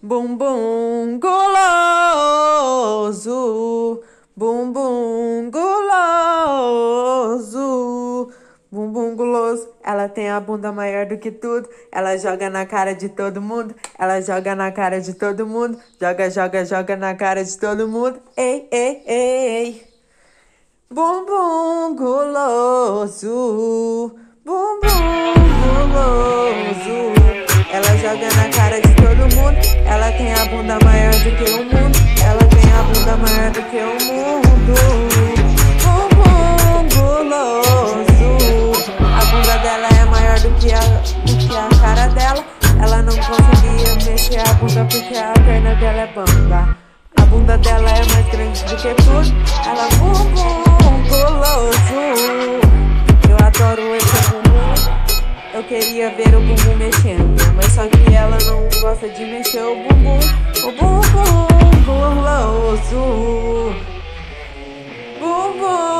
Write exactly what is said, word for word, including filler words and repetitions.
Bumbum guloso, bumbum guloso, bumbum guloso. Ela tem a bunda maior do que tudo. Ela joga na cara de todo mundo. Ela joga na cara de todo mundo. Joga, joga, joga na cara de todo mundo. Ei, ei, ei. Bumbum guloso, bumbum guloso. Ela joga na cara de todo mundo. Ela tem a bunda maior do que o mundo. Ela tem a bunda maior do que o mundo. Bumbum guloso. A bunda dela é maior do que a, do que a cara dela. Ela não conseguia mexer a bunda porque a perna dela é bamba. A bunda dela é mais grande do que tudo. Ela bumbum guloso. Eu adoro esse bumbum. Eu queria ver o bumbum mexendo, mas só que ela não gosta de mexer o bumbum. O bumbum guloso. Bumbum